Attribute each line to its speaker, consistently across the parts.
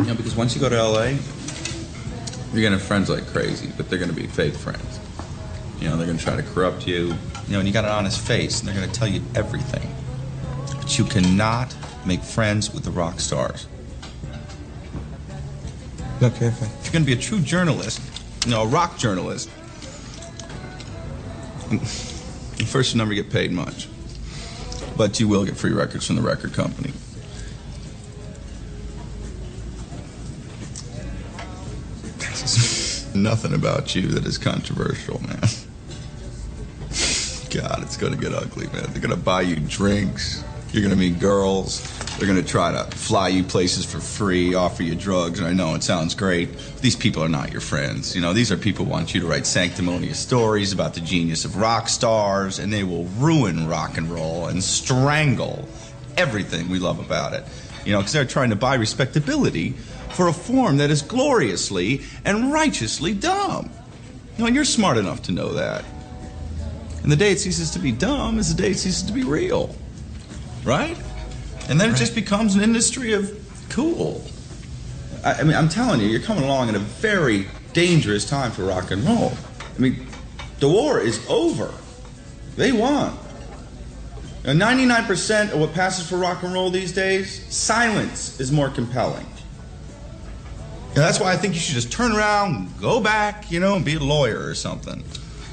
Speaker 1: Because once you go to LA, you're going to have friends like crazy, but they're going to be fake friends. They're going to try to corrupt you. And you got an honest face, and they're going to tell you everything. But you cannot make friends with the rock stars.
Speaker 2: Okay.
Speaker 1: If you're going to be a true journalist, a rock journalist, first you'll never get paid much. But you will get free records from the record company. There's nothing about you that is controversial, man. God, it's going to get ugly, man. They're going to buy you drinks. You're going to meet girls. They're going to try to fly you places for free, offer you drugs. And I know it sounds great. But these people are not your friends. These are people who want you to write sanctimonious stories about the genius of rock stars, and they will ruin rock and roll and strangle everything we love about it. Because they're trying to buy respectability for a form that is gloriously and righteously dumb. And you're smart enough to know that. And the day it ceases to be dumb is the day it ceases to be real. Right? And then it just becomes an industry of cool. I'm telling you, you're coming along at a very dangerous time for rock and roll. The war is over. They won. 99% of what passes for rock and roll these days, silence is more compelling. That's why I think you should just turn around and go back, and be a lawyer or something.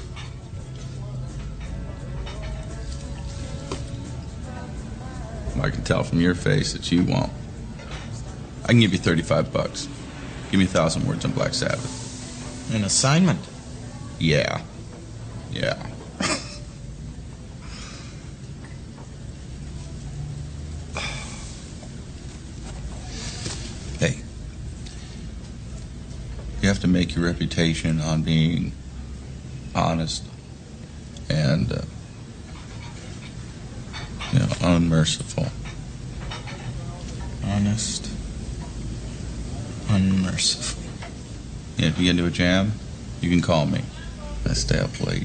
Speaker 1: I can tell from your face that you won't. I can give you $35. Give me 1,000 words on Black Sabbath.
Speaker 2: An assignment?
Speaker 1: Yeah. Hey. You have to make your reputation on being honest and unmerciful.
Speaker 2: Honest. Unmerciful.
Speaker 1: Yeah, if you get into a jam, you can call me. I stay up late.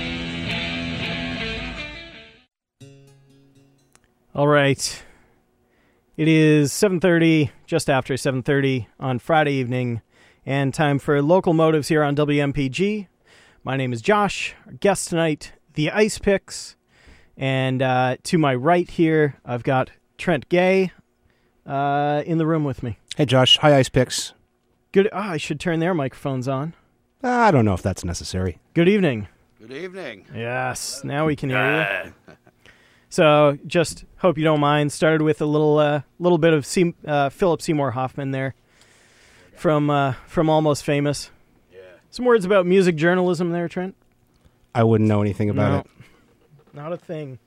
Speaker 3: All right. It is 7:30, just after 7:30 on Friday evening, and time for Local Motives here on WMPG. My name is Josh. Our guest tonight, the Ice Picks. And to my right here, I've got Trent Gay in the room with me.
Speaker 4: Hey, Josh. Hi, Ice Picks.
Speaker 3: Good. I should turn their microphones on.
Speaker 4: I don't know if that's necessary.
Speaker 3: Good evening.
Speaker 5: Good evening.
Speaker 3: Yes, now we can hear you. So, just hope you don't mind. Started with a little bit of Philip Seymour Hoffman there from Almost Famous.
Speaker 5: Yeah.
Speaker 3: Some words about music journalism there, Trent.
Speaker 4: I wouldn't know anything about it.
Speaker 3: Not a thing.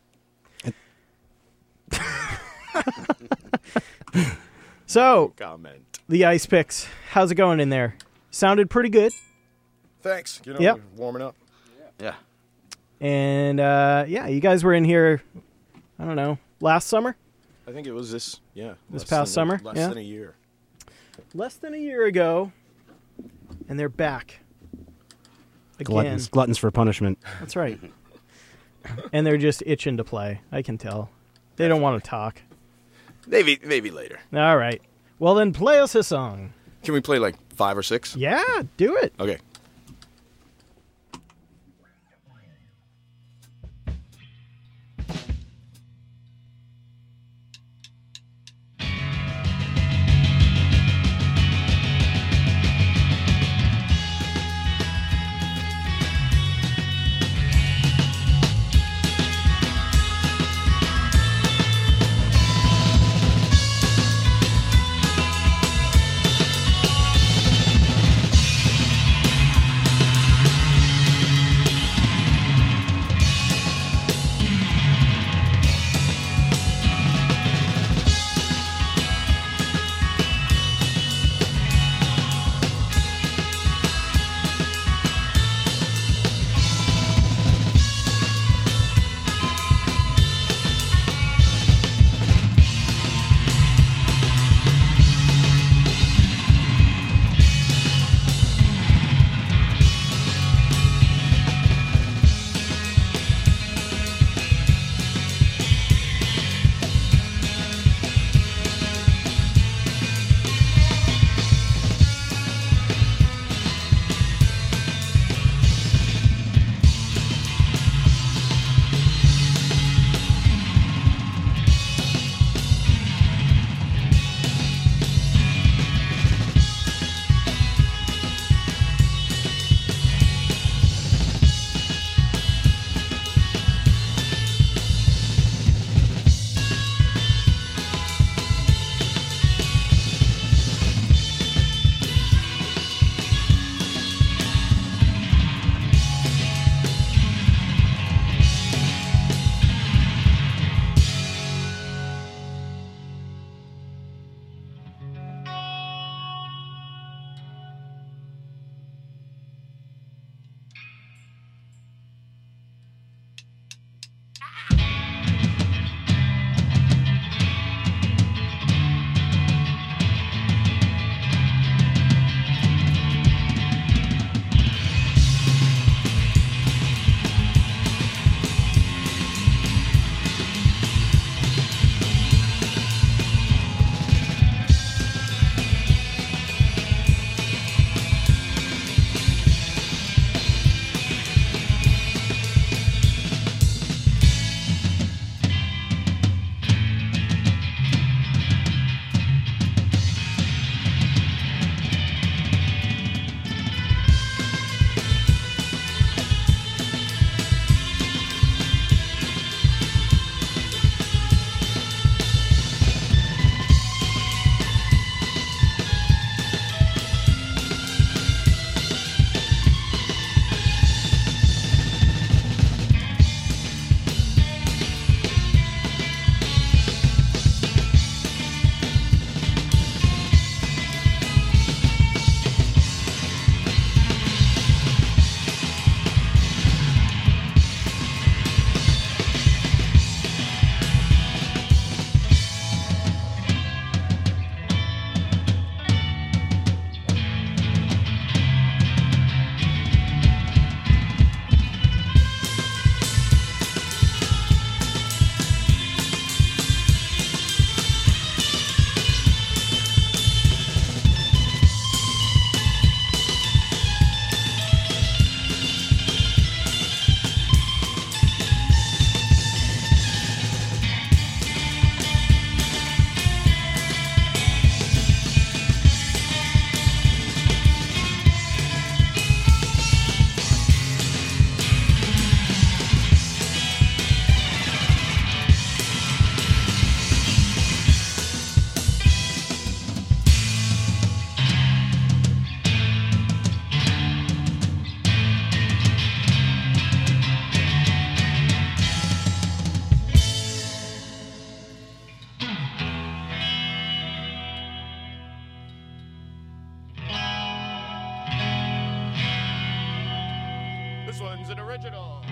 Speaker 3: So,
Speaker 5: comment.
Speaker 3: The Ice Picks. How's it going in there? Sounded pretty good.
Speaker 5: Thanks.
Speaker 3: Yep.
Speaker 5: Warming up. Yeah.
Speaker 3: And you guys were in here, I don't know, last summer?
Speaker 5: I think it was this
Speaker 3: past summer?
Speaker 5: Less than a year.
Speaker 3: Less than a year ago, and they're back. Again.
Speaker 4: Gluttons for punishment.
Speaker 3: That's right. And they're just itching to play. I can tell. They don't want to talk.
Speaker 5: Maybe later.
Speaker 3: All right. Well, then play us a song.
Speaker 5: Can we play like 5 or 6?
Speaker 3: Yeah, do it.
Speaker 5: Okay.
Speaker 2: This one's an original.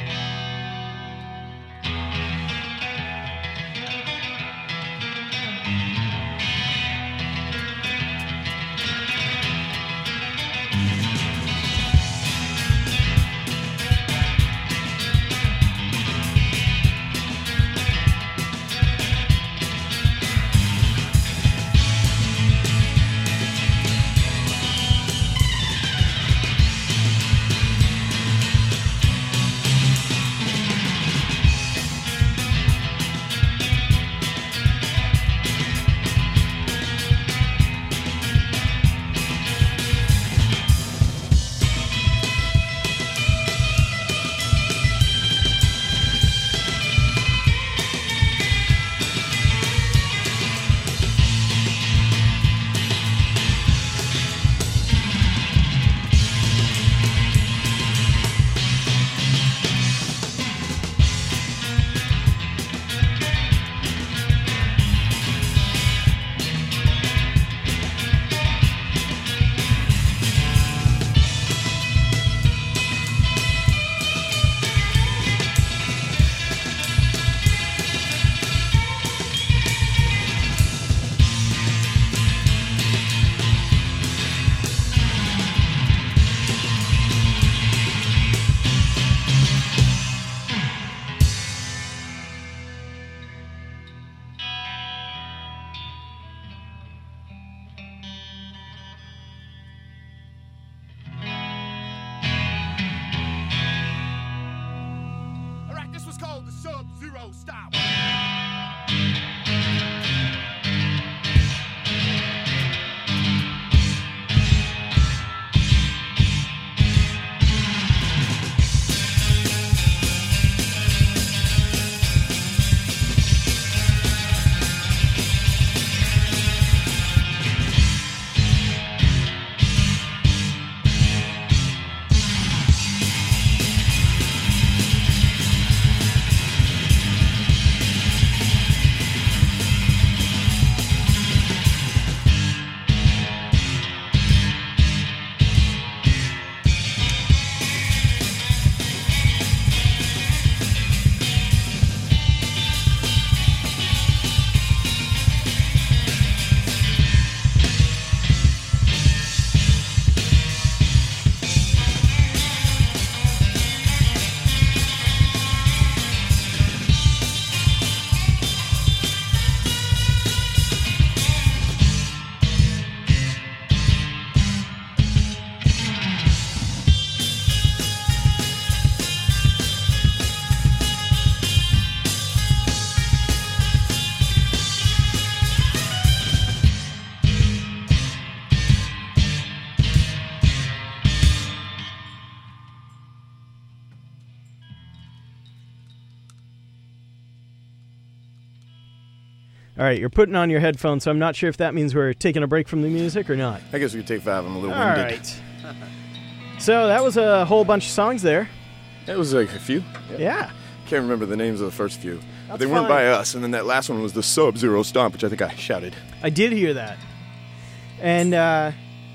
Speaker 2: Sub-Zero style.
Speaker 3: All right, you're putting on your headphones, so I'm not sure if that means we're taking a break from the music or not.
Speaker 5: I guess we could take 5. I'm a little
Speaker 3: All
Speaker 5: winded.
Speaker 3: right. So that was a whole bunch of songs there.
Speaker 5: It was like a few.
Speaker 3: Yeah.
Speaker 5: Can't remember the names of the first few. But
Speaker 3: That's
Speaker 5: they weren't
Speaker 3: fine.
Speaker 5: by us. And then that last one was the Sub-Zero Stomp, which I think I shouted.
Speaker 3: I did hear that. And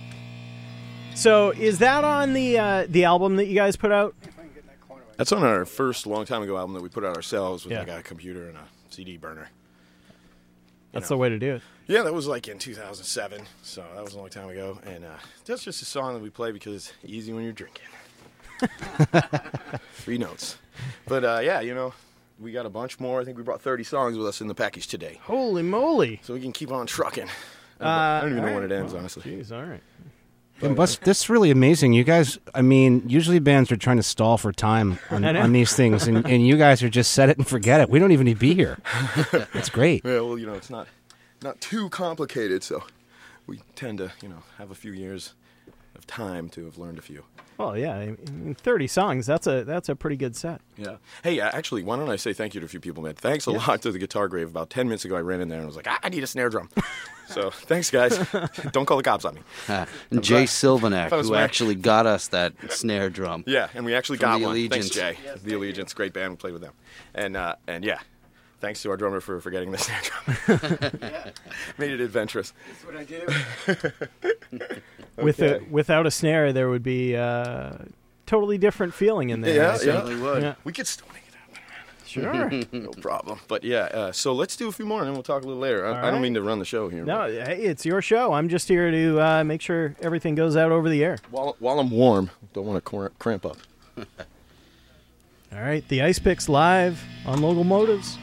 Speaker 3: so is that on the album that you guys put out?
Speaker 5: That's on our first long time ago album that we put out ourselves with
Speaker 3: Yeah.
Speaker 5: like a computer and a CD burner.
Speaker 3: That's the way to do it.
Speaker 5: Yeah, that was like in 2007, so that was a long time ago. And that's just a song that we play because it's easy when you're drinking. 3 notes. But yeah, you know, we got a bunch more. I think we brought 30 songs with us in the package today.
Speaker 3: Holy moly.
Speaker 5: So we can keep on trucking. I don't even know when it ends, honestly.
Speaker 3: Jeez, all right.
Speaker 4: And this is really amazing. You guys, I mean, usually bands are trying to stall for time on these things, and you guys are just set it and forget it. We don't even need to be here. That's great.
Speaker 5: Yeah, well, you know, it's not too complicated, so we tend to, you know, have a few years of time to have learned a few.
Speaker 3: Well, yeah, I mean, 30 songs, that's a pretty good set.
Speaker 5: Yeah. Hey, actually, why don't I say thank you to a few people, man? Thanks a lot to the Guitar Grave. About 10 minutes ago, I ran in there and was like, I need a snare drum. So thanks, guys. Don't call the cops on me.
Speaker 6: Jay Silvernack,
Speaker 5: That was
Speaker 6: who
Speaker 5: my-
Speaker 6: actually got us that snare drum.
Speaker 5: Yeah, and we actually
Speaker 6: From
Speaker 5: got
Speaker 6: the
Speaker 5: one.
Speaker 6: Allegiance.
Speaker 5: Thanks, Jay. The Allegiance, great band. We played with them. And yeah, thanks to our drummer for getting the snare drum. Made it adventurous.
Speaker 2: That's what I do.
Speaker 3: Without a snare, there would be totally different feeling in there.
Speaker 5: Yeah,
Speaker 6: certainly would.
Speaker 3: Yeah.
Speaker 5: We could still make it happen.
Speaker 3: Sure.
Speaker 5: No problem. But yeah, so let's do a few more and then we'll talk a little later. I
Speaker 3: right.
Speaker 5: don't mean to run the show here.
Speaker 3: No, hey, it's your show. I'm just here to make sure everything goes out over the air.
Speaker 5: While I'm warm, don't want to cramp up.
Speaker 3: All right, the Ice Picks live on Local Motives.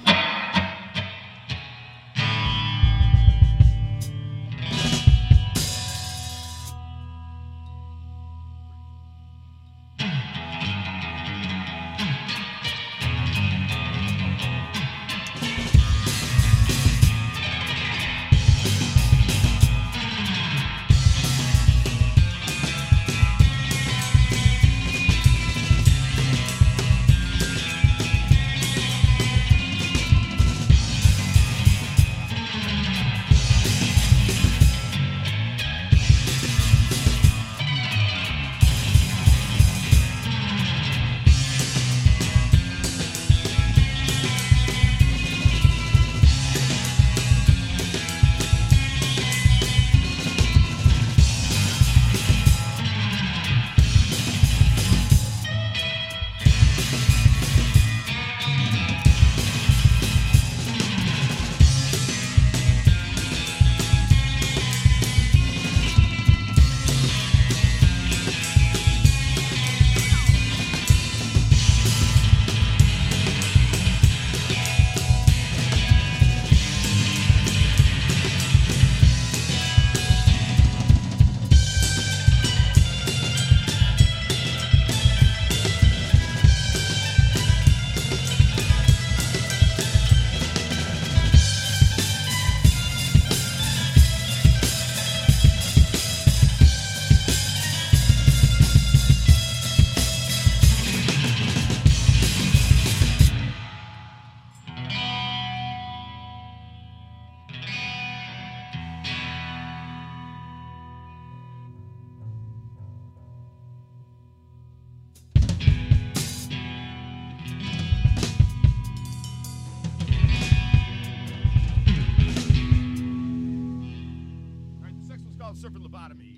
Speaker 2: All right, the sex one's called Surfing Lobotomy.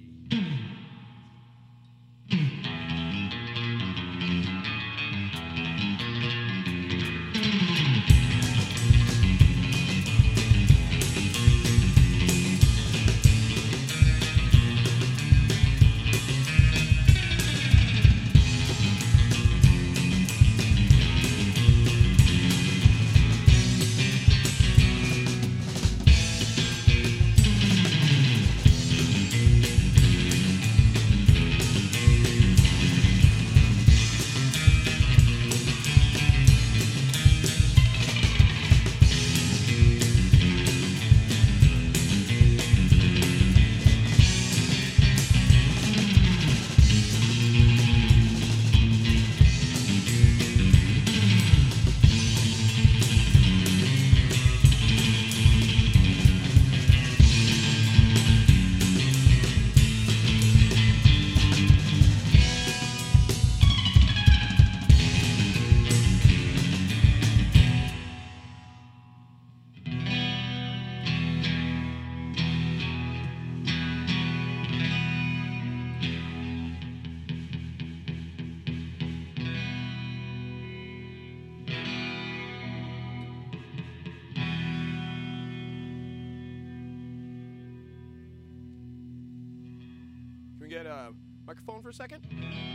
Speaker 2: Can we get a microphone for a second?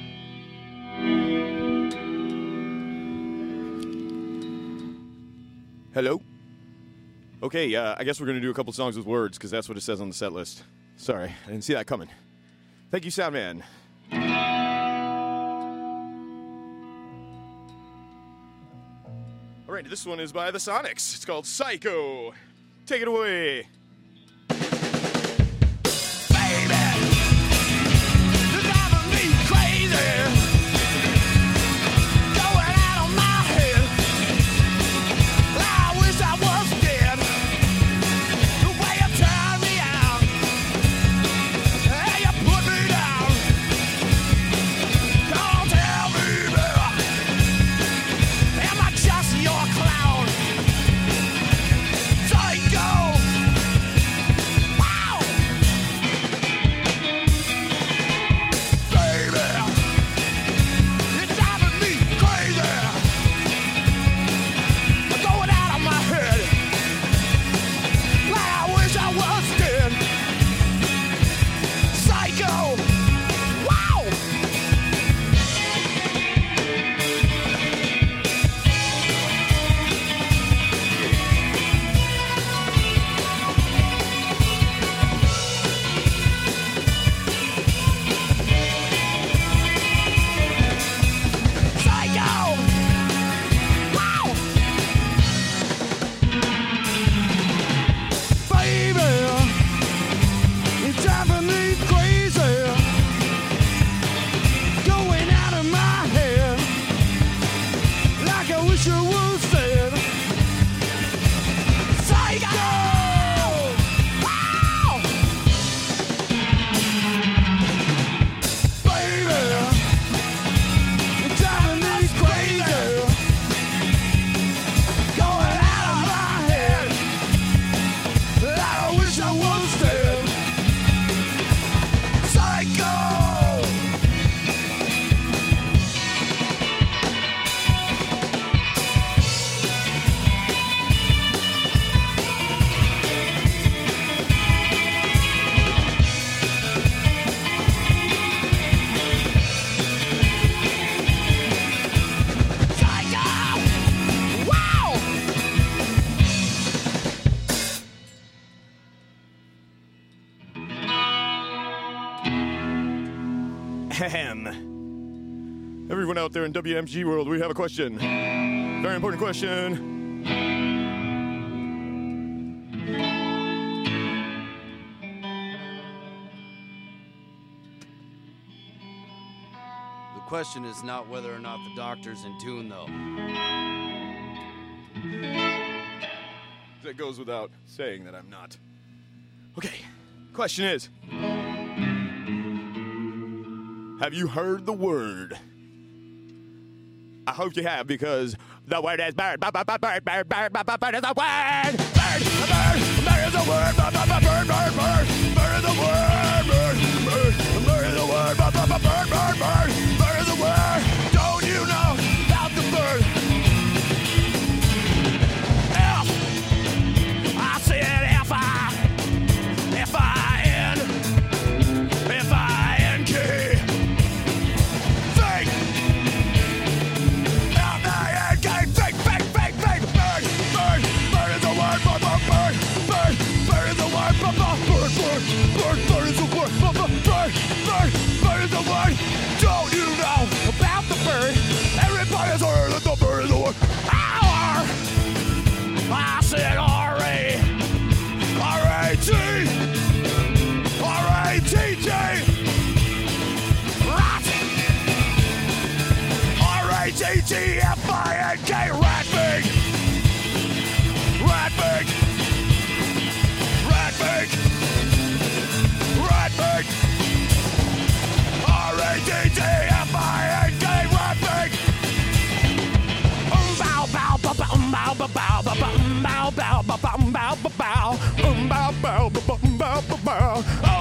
Speaker 2: Hello? Okay, I guess we're going to do a couple songs with words because that's what it says on the set list. Sorry, I didn't see that coming. Thank you, Soundman. All right, this one is by the Sonics. It's called Psycho. Take it away.
Speaker 7: Just your clown. Psycho. driving me crazy, going out of my head, like I wish I was dead. Psycho! Wow! Baby, you're driving me crazy, going out of my head, like I wish I was dead. Psycho! Psycho! Wow!
Speaker 2: Ahem. Everyone out there in WMG world, we have a question. Very important question.
Speaker 6: The question is not whether or not the doctor's in tune, though.
Speaker 2: That goes without saying that I'm not. Okay, question is, have you heard the word? I hope you have, because the word is bird. Bird, bird, bird, bird, bird, bird, bird is the word. Bird, bird, bird is the word. Bird, bird, bird, bird, bird, bird is the word. Bird, bird, bird is the word. Bird, bird, bird, bird, bird, bird is the word. Don't you know about the bird? I said F-I-N-K. Think! F-I-N-K, think, think, think, think. Bird, bird, bird is the word. Bird, bird, bird, bird, bird is the word. Bird, bird, bird, bird, bird is the word. Bird, bird, bird, bird is the word. Don't you know about the bird? Everybody's heard that the bird is the word. R. I said R-A. R-A-T. R-A-T-T. Rat. R-A-T-T-F-I-N-K. Ratbig. Ratbig. Ratbig. Ratbig. R-A-T-T-F-I-N-K. Ratbig. Bow bow bow bow bow bow bow bow bow bow bow bow bow bow bow bow bow bow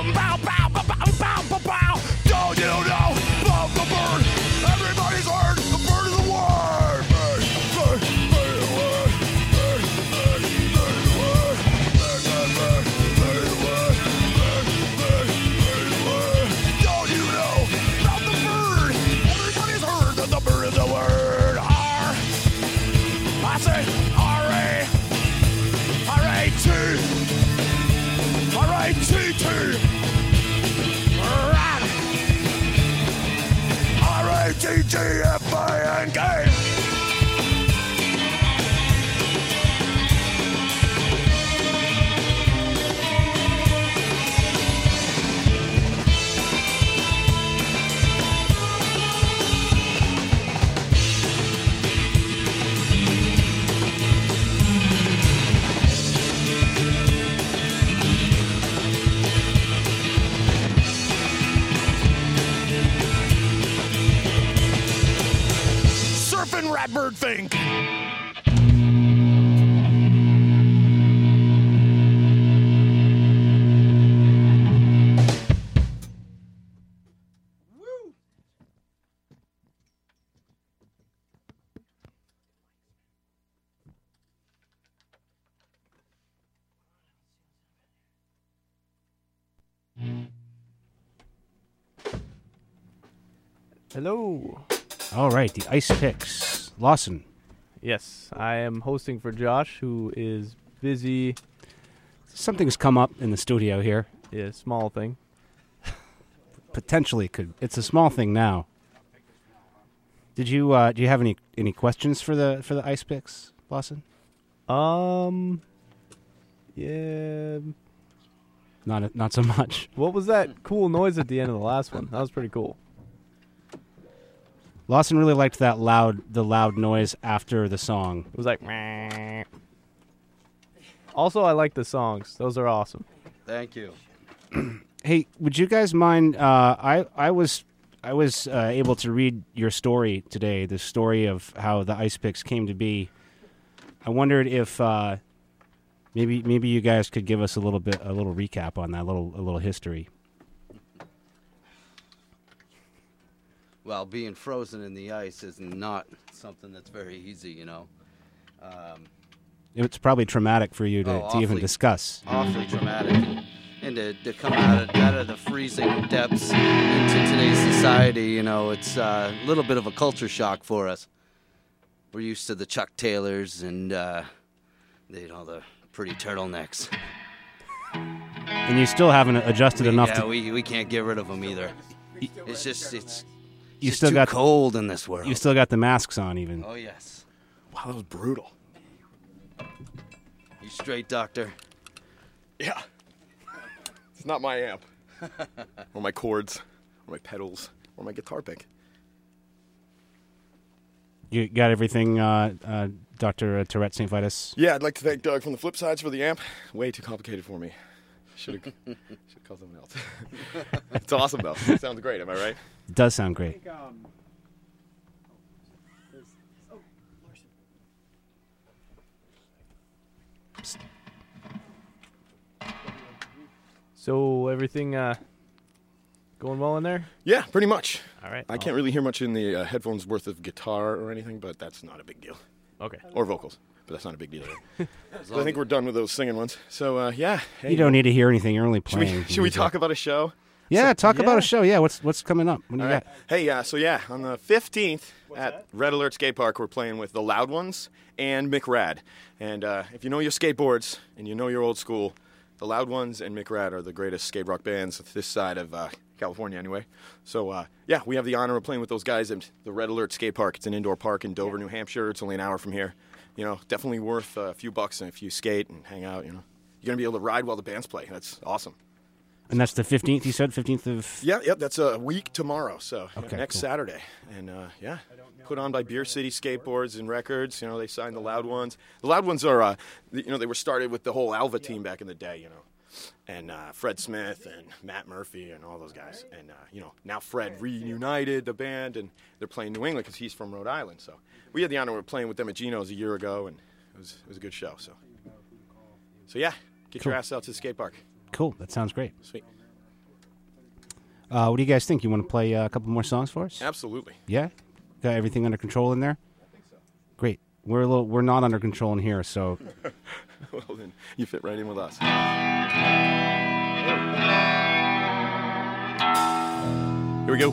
Speaker 2: bow. Don't you know about the bird? Everybody's heard the bird is the word. Bird, bird, bird is the word. Bird, bird, bird is the word. Bird, bird, bird, bird is the word. Bird, bird, bird is the word. Don't you know about the bird? Everybody's heard that the bird is the word. I say R-A, R-A-T, R-A-T-T, rat, R-A-T-T-F-I-N-K. Surfing Ratbird think.
Speaker 3: Hello.
Speaker 4: All right, the ice picks. Lawson.
Speaker 3: Yes, I am hosting for Josh, who is busy.
Speaker 4: Something's come up in the studio here.
Speaker 3: Yeah, small thing.
Speaker 4: Potentially could. It's a small thing now. Did you do you have any questions for the ice picks, Lawson?
Speaker 3: Yeah.
Speaker 4: Not so much.
Speaker 8: What was that cool noise at the end of the last one? That was pretty cool.
Speaker 4: Lawson really liked the loud noise after the song.
Speaker 8: It was like. Meh. Also, I like the songs. Those are awesome.
Speaker 6: Thank you.
Speaker 4: Hey, would you guys mind? I was able to read your story today. The story of how the Ice Picks came to be. I wondered if maybe you guys could give us a little recap on that, a little history.
Speaker 6: Well, being frozen in the ice is not something that's very easy, you know.
Speaker 4: It's probably traumatic for you to even discuss.
Speaker 6: Awfully traumatic. And to come out of the freezing depths into today's society, you know, it's a little bit of a culture shock for us. We're used to the Chuck Taylors and, the pretty turtlenecks.
Speaker 4: And you still haven't adjusted enough to...
Speaker 6: we can't get rid of them either. It's just
Speaker 4: you
Speaker 6: it's
Speaker 4: still
Speaker 6: too
Speaker 4: got
Speaker 6: cold in this world.
Speaker 4: You still got the masks on, even.
Speaker 6: Oh yes.
Speaker 5: Wow, that was brutal.
Speaker 6: You straight, Doctor?
Speaker 5: Yeah. It's not my amp, or my chords, or my pedals, or my guitar pick.
Speaker 4: You got everything, Dr. Tourette St. Vitus?
Speaker 5: Yeah, I'd like to thank Doug from the Flip Sides for the amp. Way too complicated for me. Should have called someone else. It's awesome, though. It sounds great, am I right?
Speaker 4: It does sound great.
Speaker 8: So everything going well in there?
Speaker 5: Yeah, pretty much.
Speaker 8: All right.
Speaker 5: I can't really hear much in the headphones worth of guitar or anything, but that's not a big deal.
Speaker 8: Okay.
Speaker 5: Or vocals, but that's not a big deal either. So I think we're done with those singing ones. So, yeah. Hey,
Speaker 4: you don't need to hear anything. You're only playing.
Speaker 5: Should we talk about a show?
Speaker 4: Yeah, talk about a show. Yeah, what's coming up? What do you got?
Speaker 5: Hey, on the 15th at Red Alert Skate Park, we're playing with the Loud Ones and McRad. And if you know your skateboards and you know your old school, the Loud Ones and McRad are the greatest skate rock bands this side of California anyway. So, we have the honor of playing with those guys at the Red Alert Skate Park. It's an indoor park in Dover, New Hampshire. It's only an hour from here. You know, definitely worth a few bucks, and if you skate and hang out, you know. You're going to be able to ride while the bands play. That's awesome.
Speaker 4: And that's the 15th, you said? 15th of...
Speaker 5: Yeah, that's a week tomorrow, so next
Speaker 4: cool.
Speaker 5: Saturday. And, put on by Beer City Skateboards and Records. You know, they signed the Loud Ones. The Loud Ones are, they were started with the whole Alva team back in the day, you know. And Fred Smith and Matt Murphy and all those guys. And, now Fred reunited the band, and they're playing New England because he's from Rhode Island. So we had the honor of playing with them at Geno's a year ago, and it was a good show. So yeah, get your ass out to the skate park.
Speaker 4: Cool. That sounds great.
Speaker 5: Sweet.
Speaker 4: What do you guys think? You want to play a couple more songs for us?
Speaker 5: Absolutely.
Speaker 4: Yeah? Got everything under control in there? I think so. Great. We're not under control in here, so...
Speaker 5: Well, then you fit right in with us. Here we go.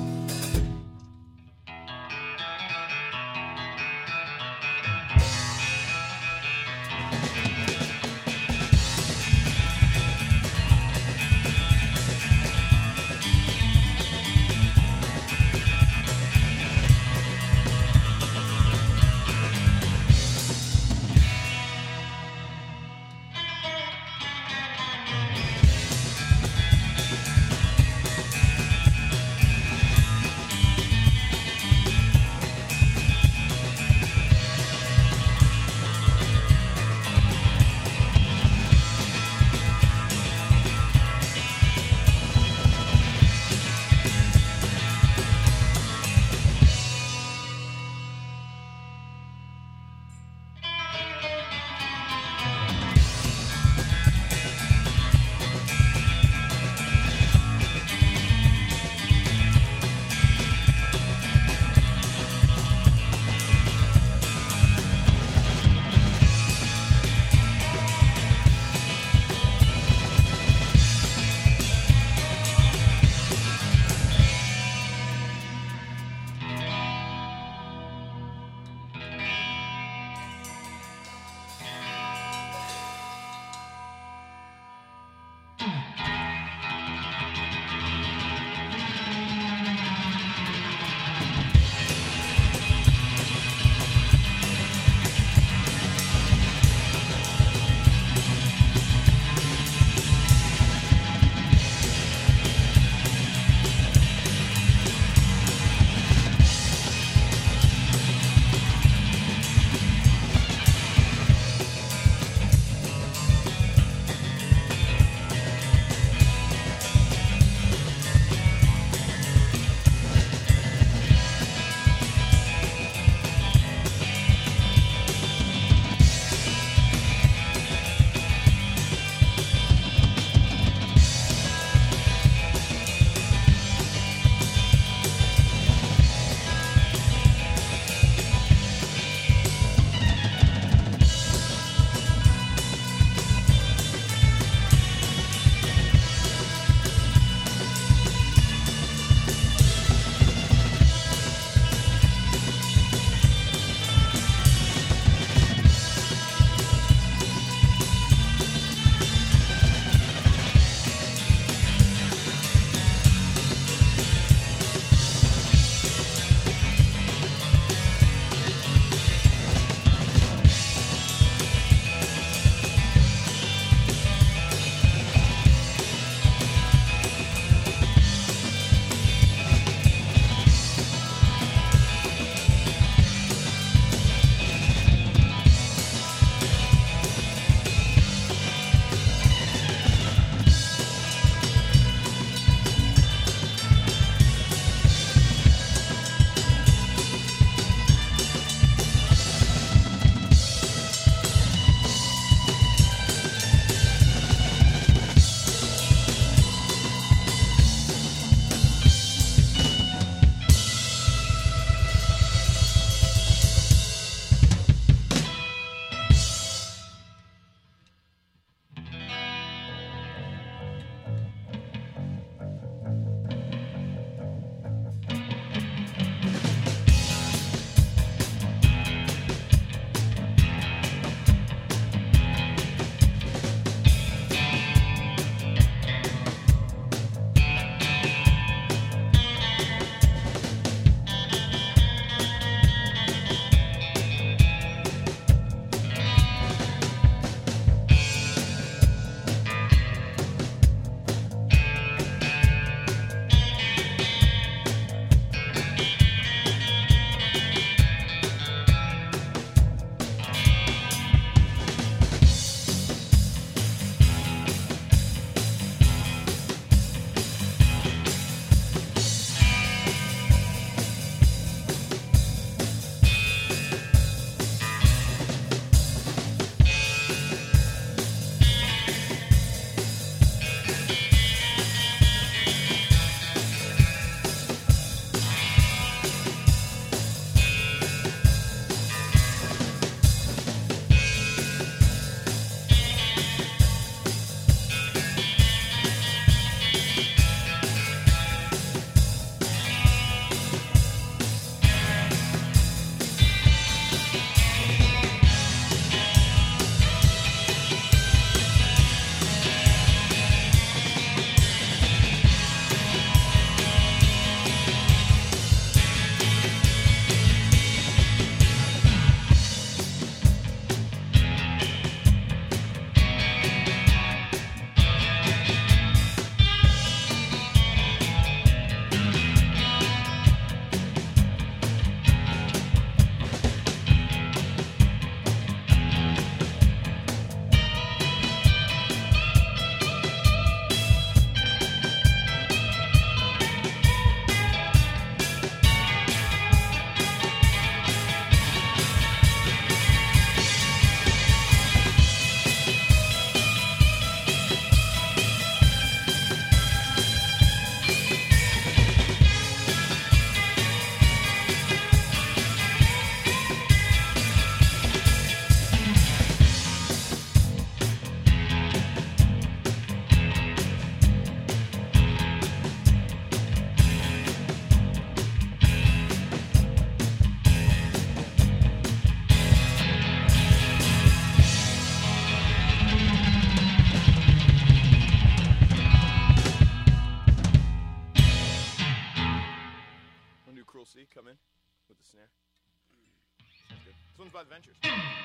Speaker 5: Lee come in with the snare. Sounds good. This one's by the Ventures.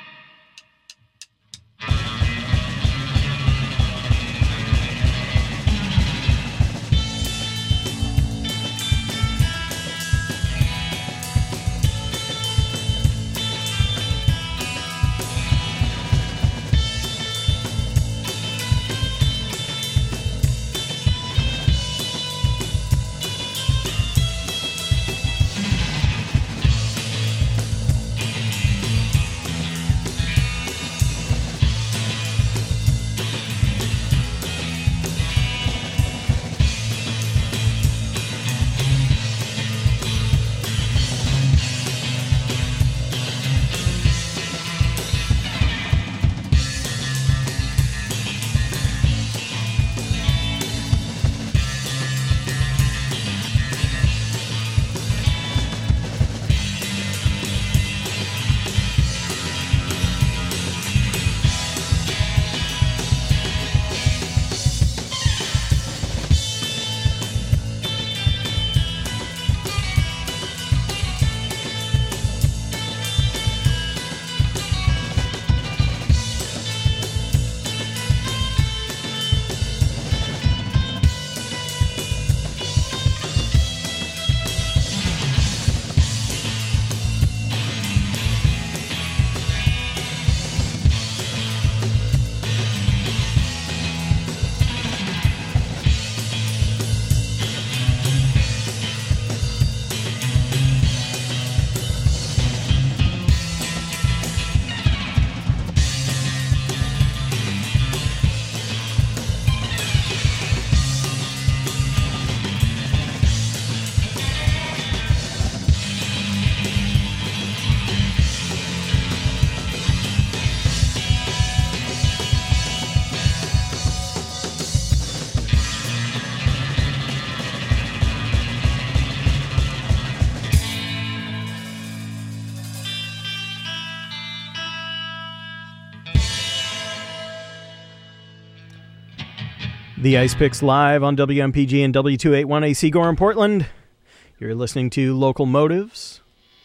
Speaker 3: The Ice Picks live on WMPG and W281AC Gore in Portland. You're listening to Local Motives.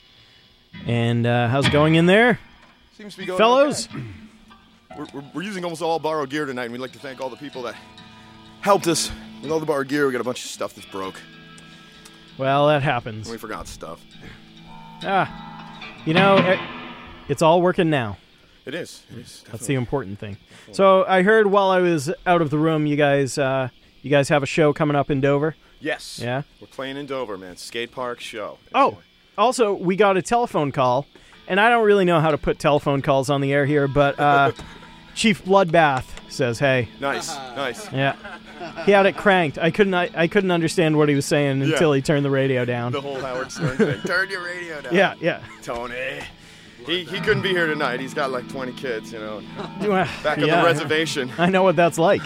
Speaker 3: And how's it going in there?
Speaker 5: Seems to be going
Speaker 3: fellows?
Speaker 5: Okay. We're using almost all borrowed gear tonight, and we'd like to thank all the people that helped us with all the borrowed gear. We got a bunch of stuff that's broke.
Speaker 3: Well, that happens.
Speaker 5: And we forgot stuff.
Speaker 3: You know, it's all working now.
Speaker 5: It is. It is. Definitely.
Speaker 3: That's the important thing. So I heard while I was out of the room, you guys have a show coming up in Dover.
Speaker 5: Yes.
Speaker 3: Yeah.
Speaker 5: We're playing in Dover, man. Skate park show.
Speaker 3: Also, we got a telephone call, and I don't really know how to put telephone calls on the air here, but Chief Bloodbath says, "Hey."
Speaker 5: Nice.
Speaker 3: Yeah. He had it cranked. I couldn't understand what he was saying until he turned the radio down.
Speaker 5: The whole Howard Stern thing. Turn your radio down.
Speaker 3: Yeah.
Speaker 5: Tony. He couldn't be here tonight. He's got like 20 kids, you know. Back on
Speaker 3: Yeah.
Speaker 5: the reservation.
Speaker 3: I know what that's like.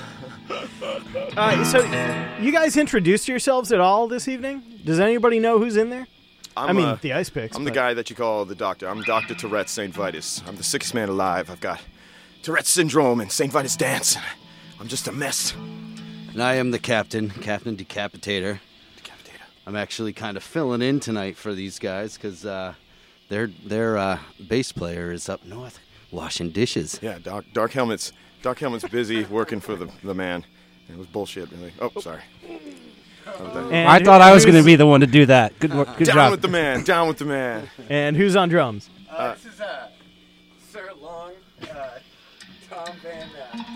Speaker 3: So, you guys introduced yourselves at all this evening? Does anybody know who's in there? The Ice Picks.
Speaker 5: I'm the guy that you call the doctor. I'm Dr. Tourette St. Vitus. I'm the sickest man alive. I've got Tourette's syndrome and St. Vitus dance. I'm just a mess.
Speaker 6: And I am the Captain Decapitator. I'm actually kind of filling in tonight for these guys because their bass player is up north washing dishes.
Speaker 5: Yeah, Dark Helmet's busy working for the man. It was bullshit, really. Oh, sorry.
Speaker 4: I thought I was going to be the one to do that. Good job.
Speaker 5: Down with the man. Down with the man.
Speaker 3: And who's on drums?
Speaker 9: This is Sir Long, Tom Van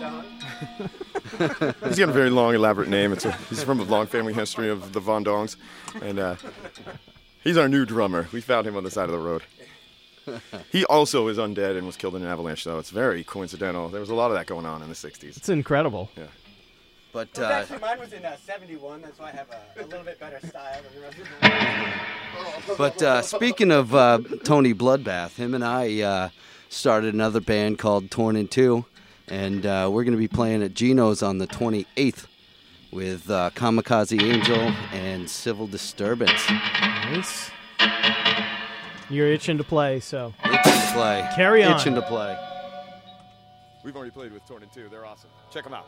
Speaker 9: Dong.
Speaker 5: He's got a very long, elaborate name. He's from a long family history of the Von Dongs. And he's our new drummer. We found him on the side of the road. He also is undead and was killed in an avalanche, so it's very coincidental. There was a lot of that going on in the 60s.
Speaker 3: It's incredible.
Speaker 5: Yeah.
Speaker 9: But actually, mine was in 71. That's why I have a little bit better style than the rest of them.
Speaker 6: But speaking of Tony Bloodbath, him and I started another band called Torn in Two, and we're going to be playing at Gino's on the 28th with Kamikaze Angel and Civil Disturbance.
Speaker 3: Nice. You're itching to play, so.
Speaker 6: Itching to play.
Speaker 3: Carry on.
Speaker 6: Itching to play.
Speaker 5: We've already played with Torn in Two. They're awesome. Check them out.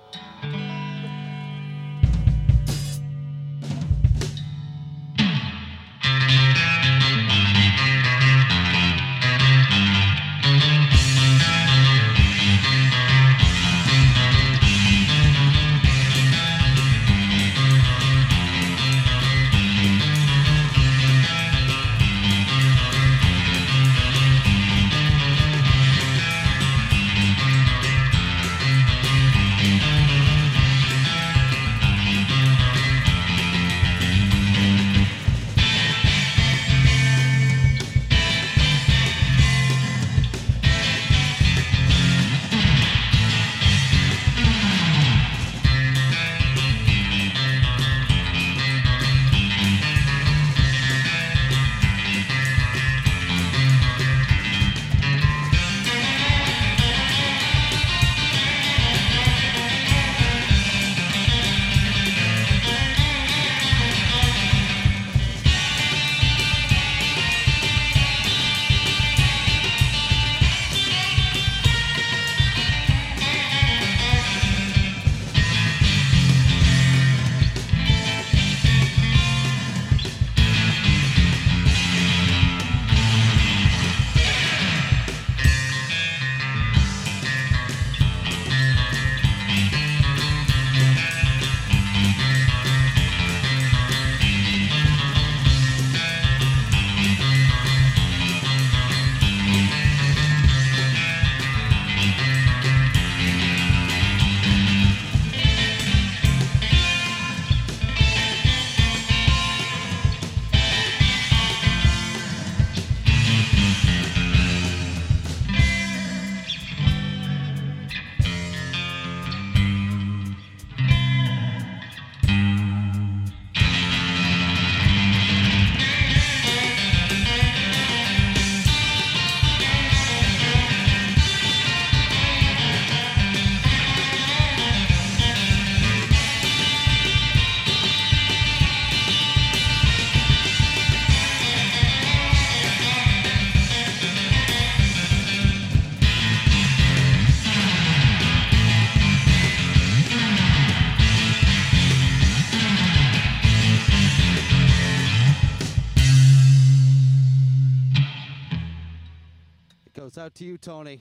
Speaker 6: out to you, Tony.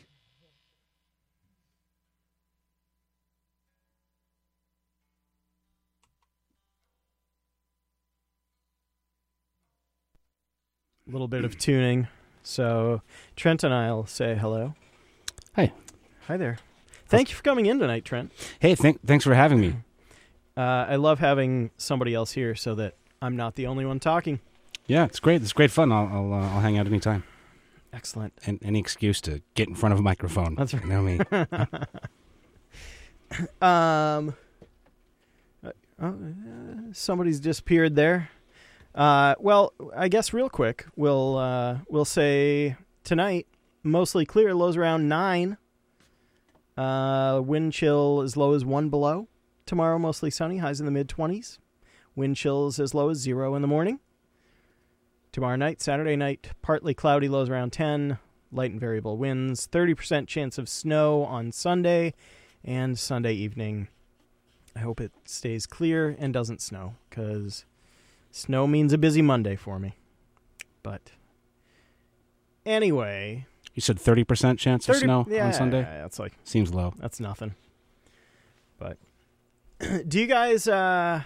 Speaker 3: A little bit of tuning. So Trent and I'll say hello.
Speaker 4: Hi.
Speaker 3: Hi there. Thank you for coming in tonight, Trent.
Speaker 4: Hey, thanks for having me.
Speaker 3: I love having somebody else here so that I'm not the only one talking.
Speaker 4: Yeah, it's great. It's great fun. I'll hang out anytime.
Speaker 3: Excellent.
Speaker 4: And any excuse to get in front of a microphone.
Speaker 3: That's right.
Speaker 4: You know me.
Speaker 3: Somebody's disappeared there. Well, I guess real quick, we'll say tonight mostly clear, lows around 9. Wind chill as low as 1 below. Tomorrow mostly sunny, highs in the mid-20s. Wind chills as low as 0 in the morning. Tomorrow night, Saturday night, partly cloudy, lows around 10. Light and variable winds. 30% chance of snow on Sunday, and Sunday evening. I hope it stays clear and doesn't snow, because snow means a busy Monday for me. But anyway,
Speaker 4: you said 30% chance of snow on Sunday?
Speaker 3: Yeah, that's like
Speaker 4: seems low.
Speaker 3: That's nothing. But do you guys have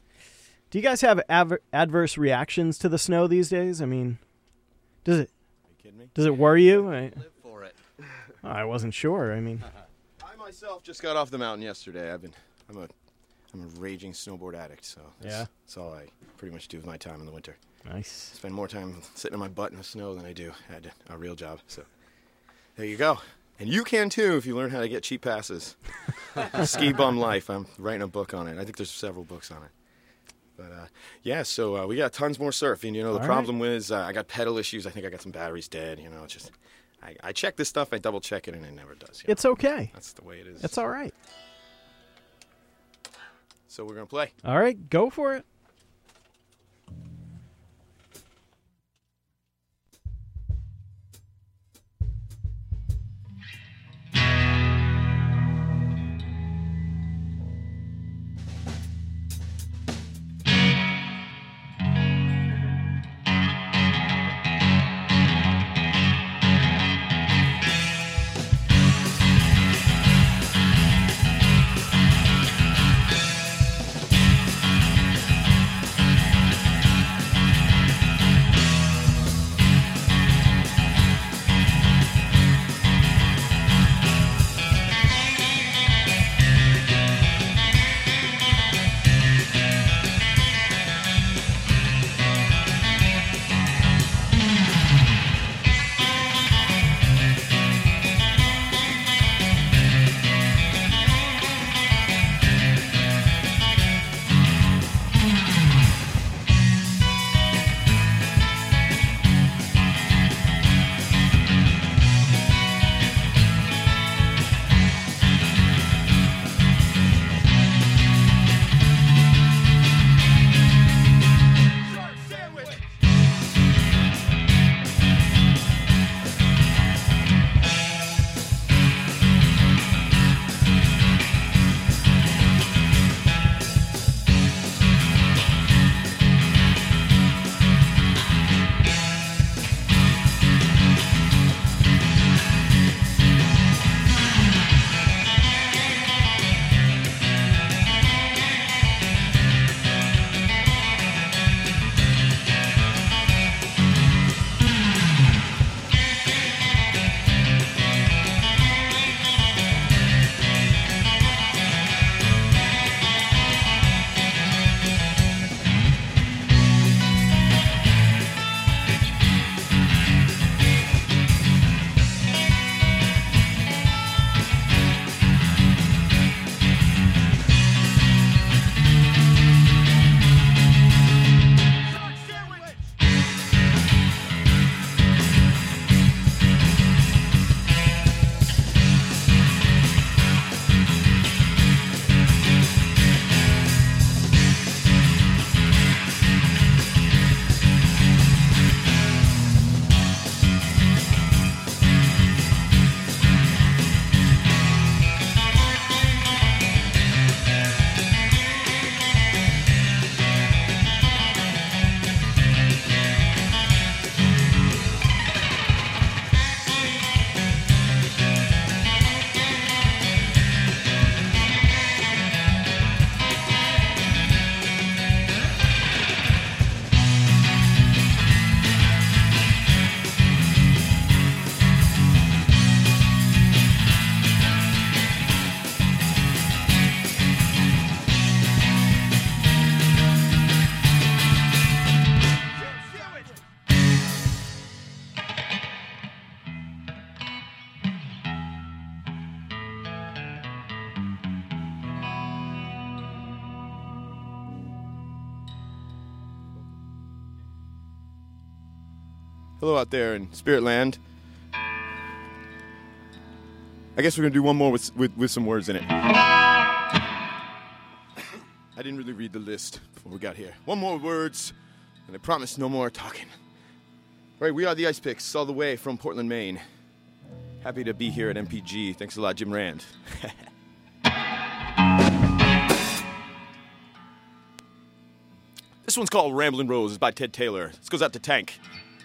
Speaker 3: adverse reactions to the snow these days? I mean, does it?
Speaker 5: Are you kidding me?
Speaker 3: Does it worry you?
Speaker 6: Live for it.
Speaker 3: I wasn't sure. I mean,
Speaker 5: I myself just got off the mountain yesterday. I'm a raging snowboard addict, so that's all I pretty much do with my time in the winter.
Speaker 3: Nice.
Speaker 5: Spend more time sitting on my butt in the snow than I do at a real job. So there you go. And you can too if you learn how to get cheap passes. Ski Bum Life. I'm writing a book on it. I think there's several books on it. But so we got tons more surfing. You know, the problem is I got pedal issues. I think I got some batteries dead. You know, it's just I check this stuff, I double check it, and it never does.
Speaker 3: It's okay.
Speaker 5: That's the way it is.
Speaker 3: It's all right.
Speaker 5: So we're gonna play.
Speaker 3: All right, go for it.
Speaker 5: Hello out there in Spirit Land. I guess we're gonna do one more with some words in it. I didn't really read the list before we got here. One more words, and I promise no more talking. Right, we are the Ice Picks, all the way from Portland, Maine. Happy to be here at MPG. Thanks a lot, Jim Rand. This one's called Ramblin' Rose. It's by Ted Taylor. This goes out to Tank.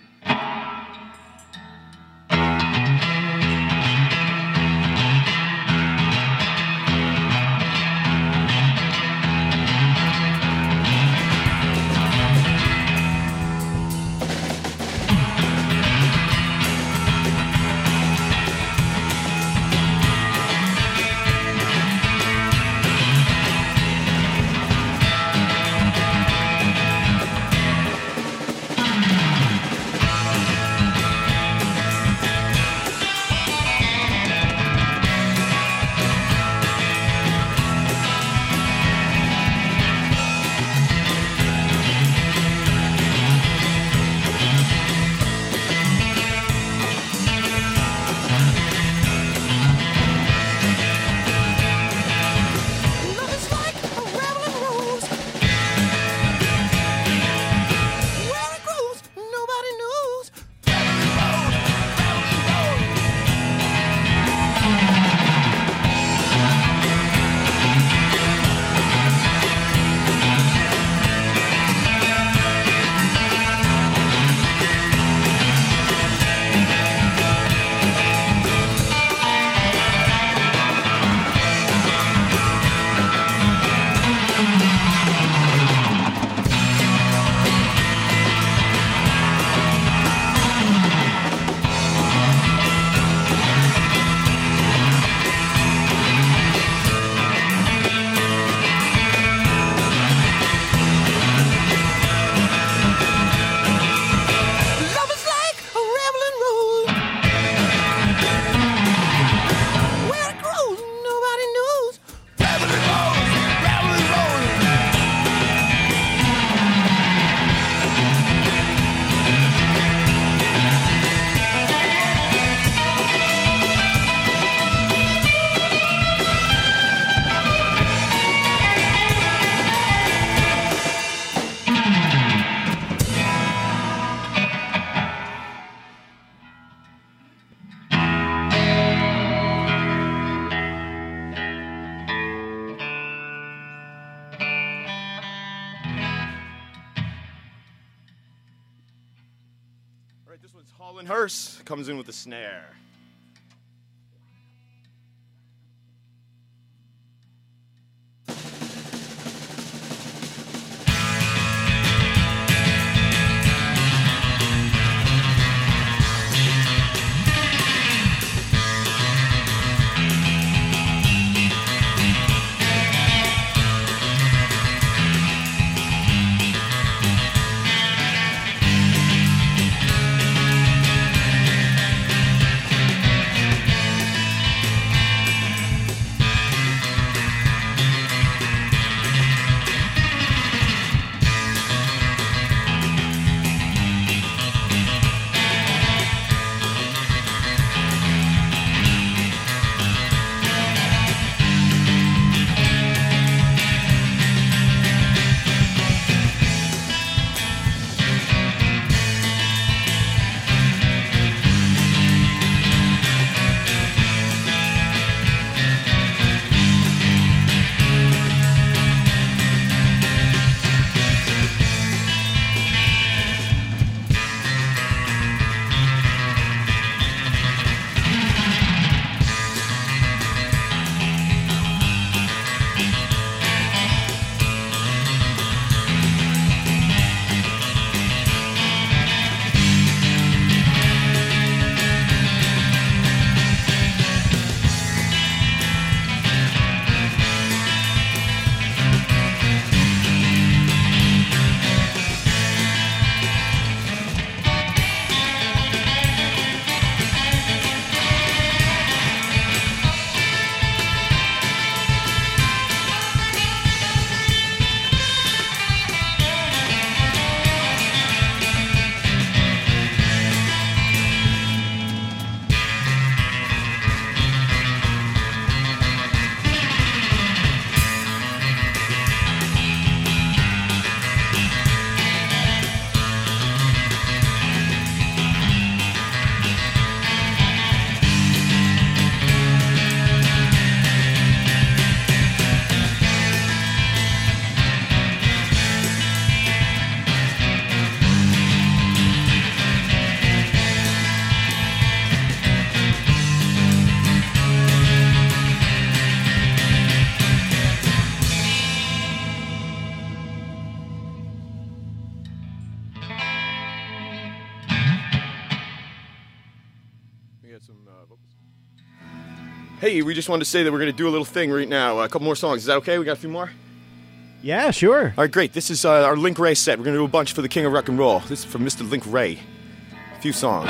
Speaker 5: This one's Holland Hearst, comes in with a snare. some vocals. Hey, we just wanted to say that we're going to do a little thing right now. A couple more songs. Is that okay? We got a few more?
Speaker 3: Yeah, sure.
Speaker 5: All right, great. This is our Link Ray set. We're going to do a bunch for the King of Rock and Roll. This is from Mr. Link Ray. A few songs.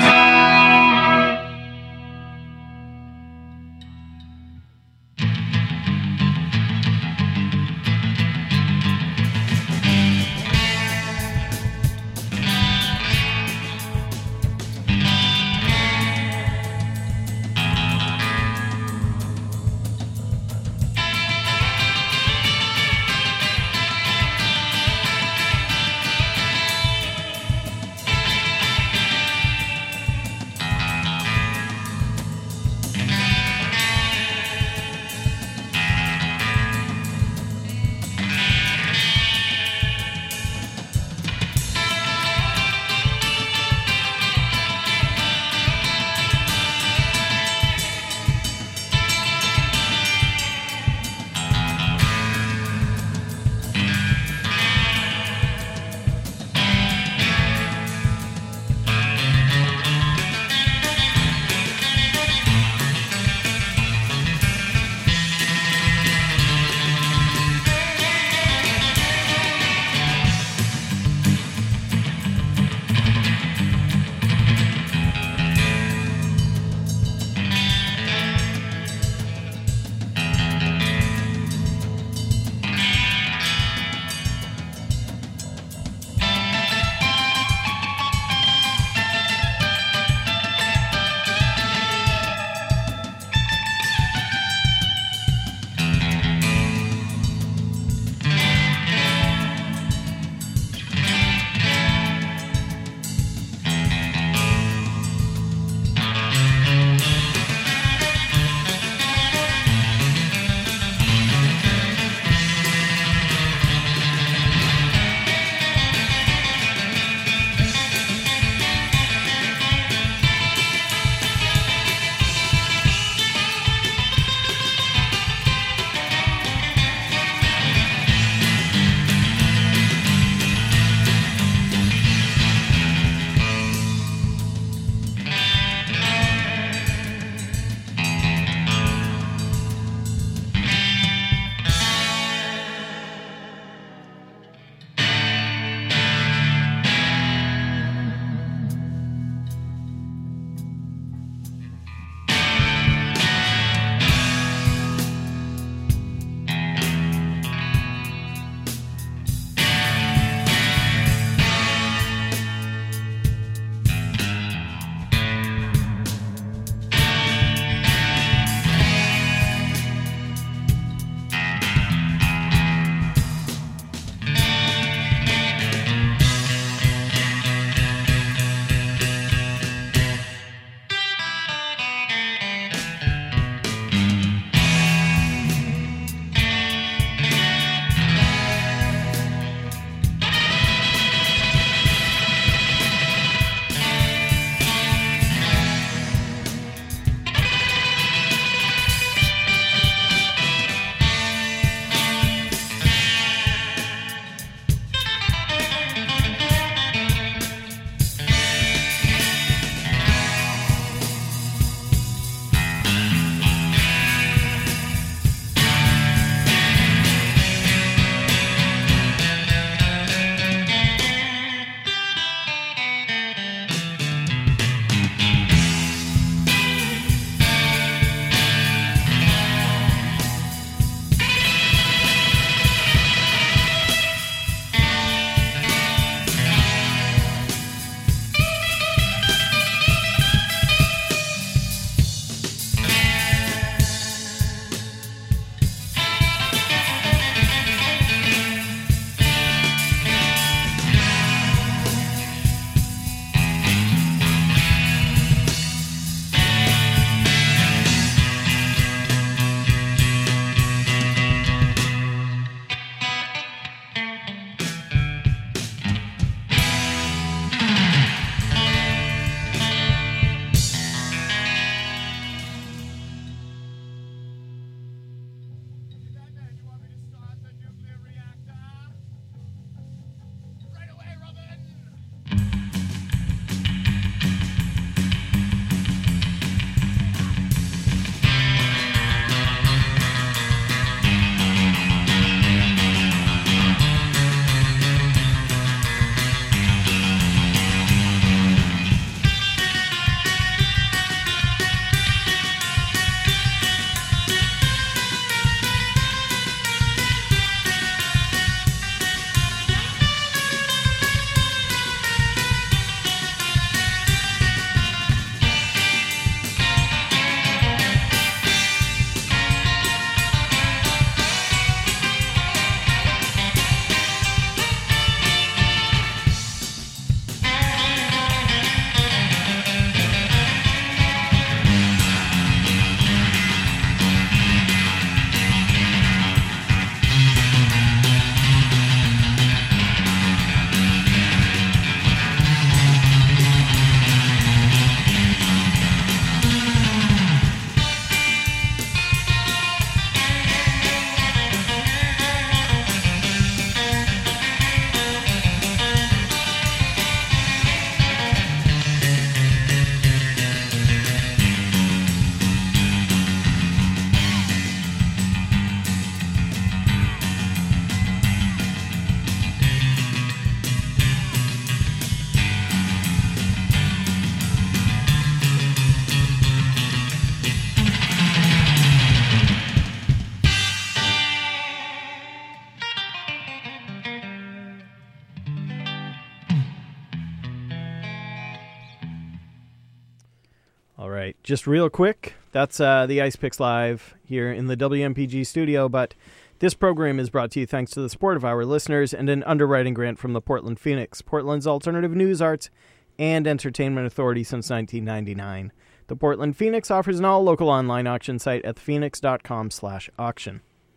Speaker 3: All right, just real quick, that's the Ice Picks Live here in the WMPG studio, but this program is brought to you thanks to the support of our listeners and an underwriting grant from the Portland Phoenix, Portland's alternative news, arts, and entertainment authority since 1999. The Portland Phoenix offers an all-local online auction site at thephoenix.com/auction.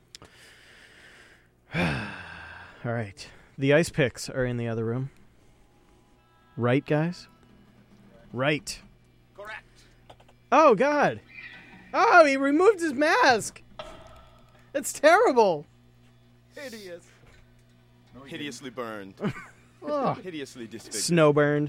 Speaker 3: All right, the Ice Picks are in the other room. Right, guys? Right.
Speaker 5: Correct.
Speaker 3: Oh, God. Oh, he removed his mask. That's terrible.
Speaker 5: Hideous. Hideously burned.
Speaker 3: Oh.
Speaker 5: Hideously disfigured.
Speaker 3: Snowburned.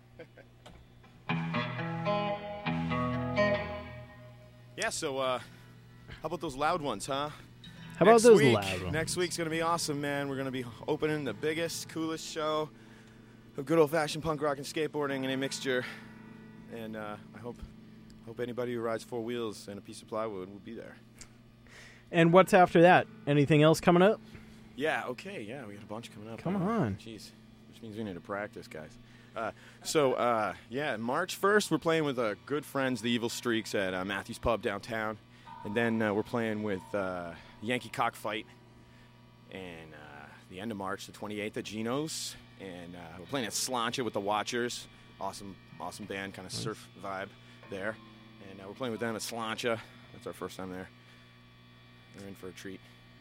Speaker 5: Yeah, so how about those loud ones, huh?
Speaker 3: How about those
Speaker 5: week,
Speaker 3: loud ones?
Speaker 5: Next week's going to be awesome, man. We're going to be opening the biggest, coolest show of good old-fashioned punk rock and skateboarding in a mixture. And I hope anybody who rides four wheels and a piece of plywood will be there.
Speaker 3: And what's after that? Anything else coming up?
Speaker 5: Yeah, okay, yeah, we got a bunch coming up.
Speaker 3: Come on.
Speaker 5: Jeez, which means we need to practice, guys. Yeah, March 1st, we're playing with good friends, the Evil Streaks, at Matthews Pub downtown. And then we're playing with Yankee Cockfight. And the end of March, the 28th, at Gino's. And we're playing at Slancha with the Watchers. Awesome band, kind of surf vibe there. And we're playing with them at Slancha. That's our first time there. They're in for a treat.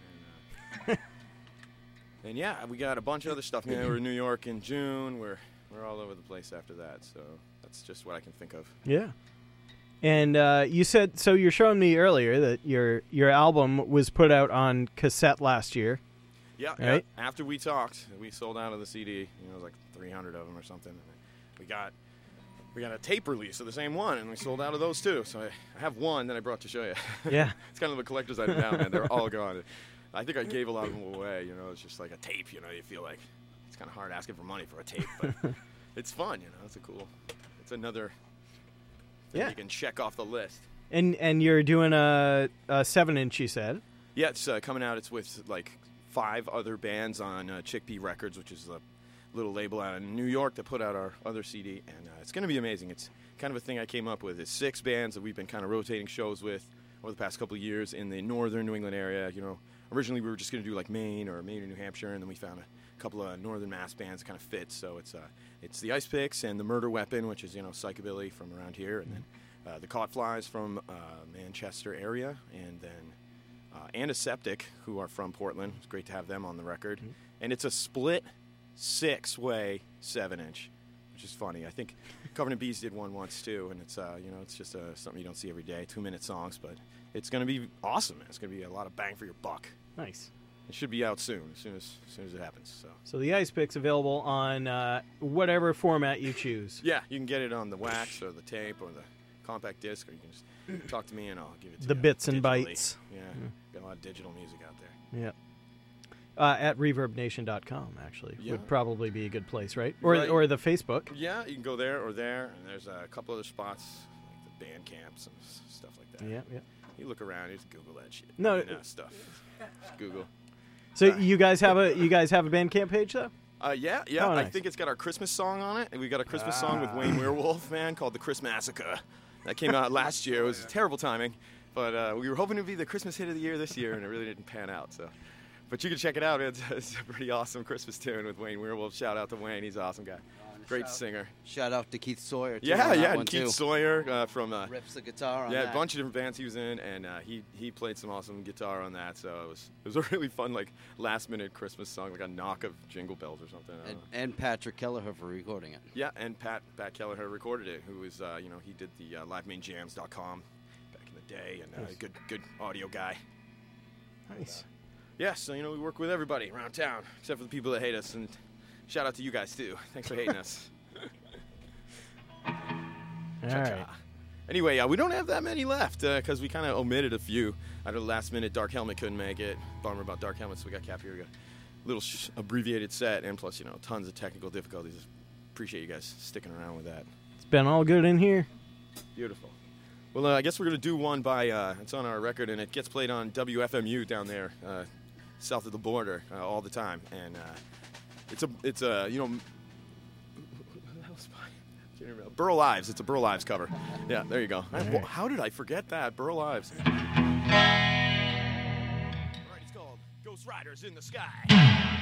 Speaker 5: And yeah, we got a bunch of other stuff. Man, we're in New York in June. We're all over the place after that. So that's just what I can think of.
Speaker 3: Yeah. And you said, so you're showing me earlier that your album was put out on cassette last year.
Speaker 5: Yeah,
Speaker 3: right?
Speaker 5: Yeah. After we talked, we sold out of the CD. It was like 300 of them or something. And we got a tape release of the same one, and we sold out of those too. So I have one that I brought to show you.
Speaker 3: Yeah.
Speaker 5: It's kind of a collector's item now, man. They're all gone. I think I gave a lot of them away. It's just like a tape. You feel like it's kind of hard asking for money for a tape, but it's fun. It's another thing you can check off the list.
Speaker 3: And you're doing a 7-inch, you said?
Speaker 5: Yeah, it's coming out. It's with like 5 other bands on Chickpea Records, which is a little label out in New York that put out our other CD, and it's going to be amazing. It's kind of a thing I came up with. It's 6 bands that we've been kind of rotating shows with over the past couple of years in the northern New England area. Originally we were just going to do like Maine or New Hampshire, and then we found a couple of northern Mass bands that kind of fit. So it's the Ice Picks and the Murder Weapon, which is psychobilly from around here, and then the Caught Flies from Manchester area, and then Antiseptic, who are from Portland. It's great to have them on the record, and it's a split 6-way 7-inch, which is funny. I think Covenant Bees did one once too, and it's it's just something you don't see every day. 2-minute songs, but it's going to be awesome. Man. It's going to be a lot of bang for your buck.
Speaker 3: Nice.
Speaker 5: It should be out soon, as soon as it happens.
Speaker 3: So the Ice Picks available on whatever format you choose.
Speaker 5: Yeah, you can get it on the wax or the tape or the compact disc, or you can just talk to me and I'll give it to you.
Speaker 3: The bits and
Speaker 5: digitally.
Speaker 3: bytes.
Speaker 5: Yeah, got a lot of digital music out there.
Speaker 3: Yeah. At ReverbNation.com, actually, would probably be a good place, right? Or the Facebook.
Speaker 5: Yeah, you can go there or there, and there's a couple other spots, like the band camps and stuff like that.
Speaker 3: Yeah.
Speaker 5: You look around, you just Google that shit.
Speaker 3: No.
Speaker 5: Stuff. Just Google.
Speaker 3: So you guys have a Bandcamp page, though?
Speaker 5: Yeah.
Speaker 3: Oh, nice.
Speaker 5: I think it's got our Christmas song on it, and we got a Christmas song with Wayne Werewolf, man, called The Chris Massacre. That came out last year. It was terrible timing, but we were hoping it would be the Christmas hit of the year this year, and it really didn't pan out, so... But you can check it out. It's a pretty awesome Christmas tune with Wayne Werewolf. Shout out to Wayne. He's an awesome guy. Great singer.
Speaker 6: Shout out to Keith Sawyer, too.
Speaker 5: Yeah,
Speaker 6: and
Speaker 5: Keith Sawyer from...
Speaker 6: rips the guitar on
Speaker 5: that.
Speaker 6: that.
Speaker 5: A bunch of different bands he was in, and he played some awesome guitar on that, so it was a really fun, like, last-minute Christmas song, like a knock of Jingle Bells or something.
Speaker 6: And Patrick Kelleher for recording it.
Speaker 5: Yeah, and Pat Kelleher recorded it, who is, he did the LiveMainJams.com back in the day, and a good audio guy.
Speaker 3: Nice.
Speaker 5: Yeah, so, we work with everybody around town, except for the people that hate us, and shout out to you guys, too. Thanks for hating us.
Speaker 3: All right.
Speaker 5: Anyway, we don't have that many left, because we kind of omitted a few. Out of the last minute, Dark Helmet couldn't make it. Bummer about Dark Helmet, so we got Cap here. We got a little abbreviated set, and plus, tons of technical difficulties. Appreciate you guys sticking around with that.
Speaker 3: It's been all good in here.
Speaker 5: Beautiful. Well, I guess we're going to do one by, it's on our record, and it gets played on WFMU down there, south of the border, all the time. And it's a who the hell's Burl Ives. It's a Burl Ives cover. Yeah, there you go. How did I forget that? Burl Ives. All right, it's called Ghost Riders in the Sky.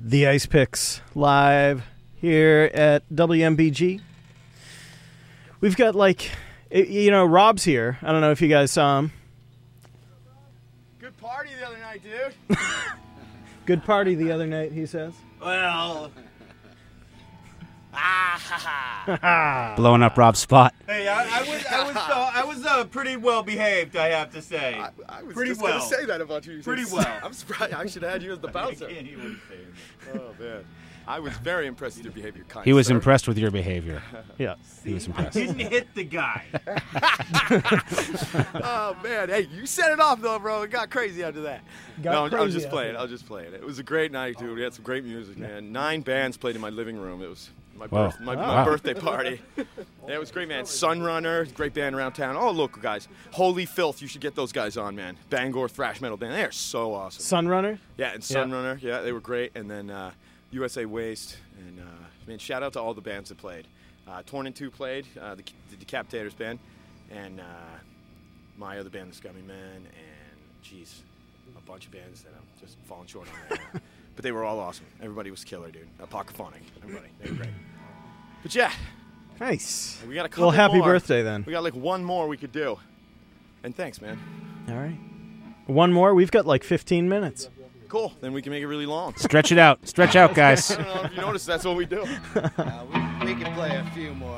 Speaker 3: The Ice Picks live here at WMBG. We've got Rob's here. I don't know if you guys saw him.
Speaker 5: Good party the other night, dude.
Speaker 3: Good party the other night, he says.
Speaker 9: Well,
Speaker 4: Blowing up Rob's spot.
Speaker 9: hey, I was pretty well behaved, I have to say.
Speaker 5: I was
Speaker 9: Pretty
Speaker 5: just
Speaker 9: well.
Speaker 5: going to say that about you.
Speaker 9: Pretty well.
Speaker 5: I'm surprised. I should have had you as the bouncer.
Speaker 9: Can't even say it.
Speaker 5: Oh, man. I was very impressed with your behavior, kind
Speaker 4: He was
Speaker 5: sir.
Speaker 4: impressed with your behavior.
Speaker 3: Yeah.
Speaker 4: He was impressed.
Speaker 9: Didn't hit the guy.
Speaker 5: Oh, man. Hey, you set it off, though, bro. It got crazy after that. I was
Speaker 3: crazy
Speaker 5: just
Speaker 3: after
Speaker 5: playing.
Speaker 3: that.
Speaker 5: I was just playing. It was a great night, dude. We had some great music, man. 9 bands played in my living room. It was my,
Speaker 4: Wow.
Speaker 5: my birthday party. Yeah, it was great, man. Sunrunner, great band around town. All local guys. Holy Filth, you should get those guys on, man. Bangor thrash metal band. They are so awesome.
Speaker 3: Sunrunner?
Speaker 5: Yeah, and Sunrunner. Yeah, they were great. And then USA Waste. And, man, shout out to all the bands that played. Torn in 2 played, the Decapitators band. And my other band, the Scummy Men. And, geez, a bunch of bands that I'm just falling short on right now. But they were all awesome. Everybody was killer, dude. Apocaphonic. Everybody. They were great. But, yeah.
Speaker 3: Nice.
Speaker 5: We got a couple
Speaker 3: Well, happy
Speaker 5: more.
Speaker 3: birthday then.
Speaker 5: We got like one more we could do. And thanks, man.
Speaker 3: All right. One more? We've got like 15 minutes.
Speaker 5: Cool. Then we can make it really long.
Speaker 4: Stretch it out. Stretch out, guys.
Speaker 5: I don't know if you noticed, that's what we do.
Speaker 6: We can play a few more.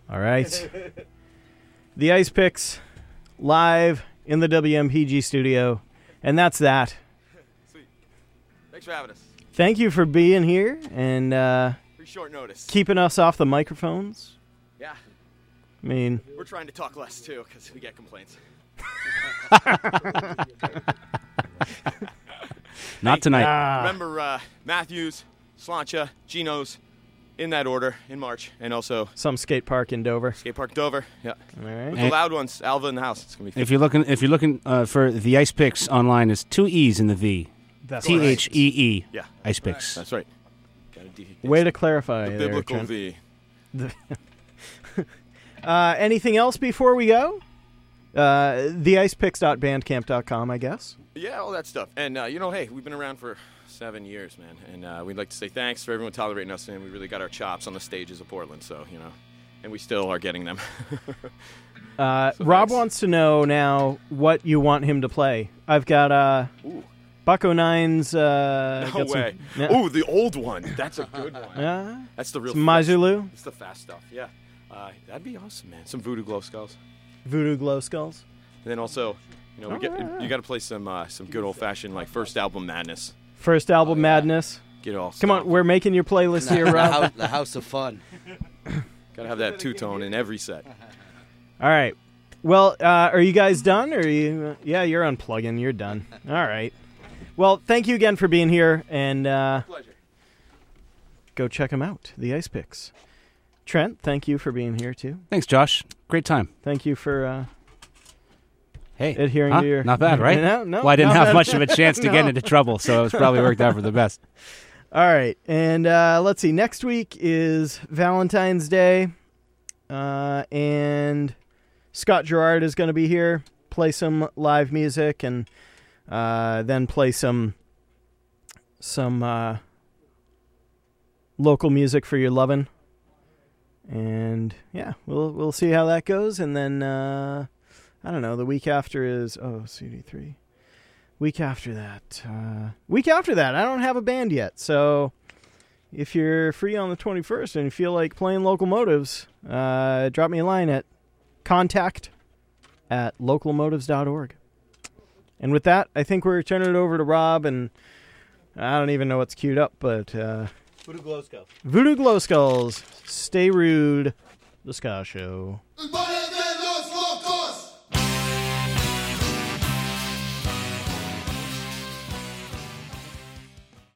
Speaker 3: All right. The Ice Picks live in the WMPG studio. And that's that.
Speaker 5: Sweet. Thanks for having us.
Speaker 3: Thank you for being here and
Speaker 5: Pretty short notice.
Speaker 3: keeping us off the microphones.
Speaker 5: Yeah.
Speaker 3: I mean,
Speaker 5: We're trying to talk less, too, because we get complaints.
Speaker 4: Not tonight.
Speaker 5: Remember Matthews, Slancha, Geno's, in that order, in March. And also
Speaker 3: some skate park in Dover.
Speaker 5: Skate Park Dover. Yeah.
Speaker 3: All right.
Speaker 5: With the loud ones, Alva in the house. It's going to be fun.
Speaker 4: If you're looking for the Ice Picks online, it's 2 E's in the V.
Speaker 3: That's
Speaker 4: THEE.
Speaker 5: Yeah.
Speaker 4: Ice Picks.
Speaker 5: That's right.
Speaker 3: Way to clarify
Speaker 5: The
Speaker 3: there,
Speaker 5: biblical
Speaker 3: Trent.
Speaker 5: V.
Speaker 3: Anything else before we go? Theicepicks.bandcamp.com, I guess.
Speaker 5: Yeah, all that stuff. And, hey, we've been around for 7 years, man. And we'd like to say thanks for everyone tolerating us. And we really got our chops on the stages of Portland. So, and we still are getting them.
Speaker 3: Rob
Speaker 5: thanks.
Speaker 3: wants to know now what you want him to play. I've got Bucko Nine's.
Speaker 5: No way. Ooh, the old one. That's a good one.
Speaker 3: That's
Speaker 5: the real
Speaker 3: some Maizulu.
Speaker 5: It's the fast stuff, yeah. That'd be awesome, man. Some Voodoo Glow Skulls.
Speaker 3: Voodoo Glow Skulls.
Speaker 5: And then also, you got to play some good old-fashioned, like, first album madness.
Speaker 3: First album Madness.
Speaker 5: Get it all
Speaker 3: Come on,
Speaker 5: stomped.
Speaker 3: we're making your playlist here, Rob.
Speaker 6: The House of Fun.
Speaker 5: Got to have that two-tone in every set.
Speaker 3: All right. Well, are you guys done? Or are you? Yeah, you're unplugging. You're done. All right. Well, thank you again for being here, and
Speaker 5: Pleasure.
Speaker 3: go check them out. The Ice Picks. Trent, thank you for being here too.
Speaker 4: Thanks, Josh. Great time.
Speaker 3: Thank you for
Speaker 4: Hey,
Speaker 3: adhering
Speaker 4: huh?
Speaker 3: to your.
Speaker 4: Not bad, right?
Speaker 3: No,
Speaker 4: well, I didn't
Speaker 3: not
Speaker 4: have
Speaker 3: bad.
Speaker 4: much of a chance to
Speaker 3: No.
Speaker 4: get into trouble, so it's probably worked out for the best.
Speaker 3: All right, and let's see. Next week is Valentine's Day, and Scott Gerard is going to be here, play some live music, and then play some local music for your lovin'. And yeah, we'll see how that goes, and then I don't know. The week after is CD3. Week after that, I don't have a band yet. So if you're free on the 21st and you feel like playing Locomotives, drop me a line at contact@localmotives.org. And with that, I think we're turning it over to Rob, and I don't even know what's queued up, but
Speaker 9: Voodoo Glow Skulls.
Speaker 3: Voodoo Glow Skulls, Stay Rude, The Ska Show.
Speaker 2: Goodbye.